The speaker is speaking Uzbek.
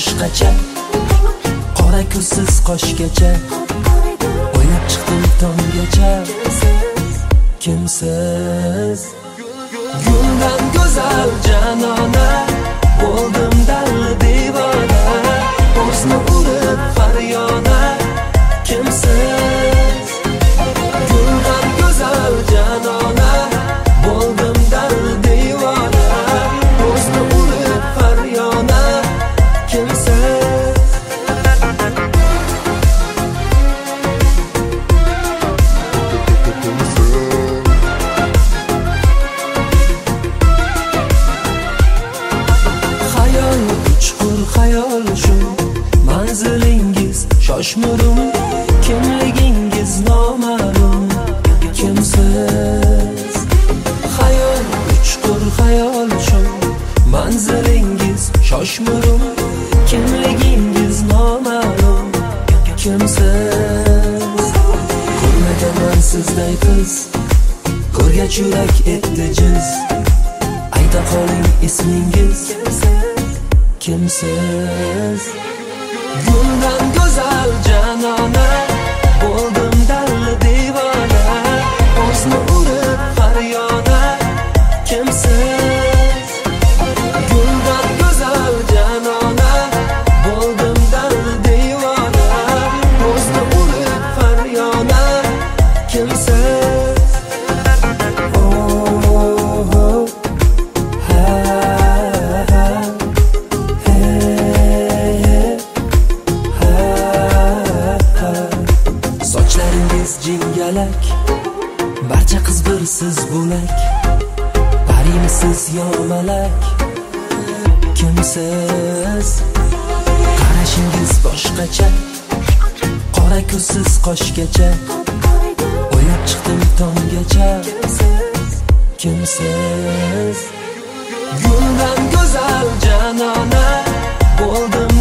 boshqacha, qora ko'zsiz qoshgacha o'ylab chiqdim tonggacha. Kimsiz guldan go'zal janona, bo'ldim dal devona, o'zni urib faryona. Kimsiz guldan go'zal janona, bo'ldim dal devona, o'zni urib faryona. Kimsiz xayol uchqur xayol shu, manzilingiz shoshmurum, kimligingiz noma'lum. Kimsiz xayol uchqur xayol shu, manzilingiz shoshmurum, kimligingiz noma'lum. Kimsiz ko'rmaganman sizday qiz, ko'rgach yurak etdi jiz. Ayta qoling ismingiz. Kimsiz guldan go'zal janona, bo'ldim dal devona, o'zni urib faryona. Kimsiz guldan go'zal janona, bo'ldim dal devona, o'zni urib faryona. Kimsiz sochlaringiz jingalak, barcha qiz bir siz bo'lak, parimisiz yo malak. Kimsiz qarashingiz boshqacha, qora ko'zsiz qoshgacha o'ylab chiqdim tonggacha. Kimsiz guldan go'zal janona, bo'ldim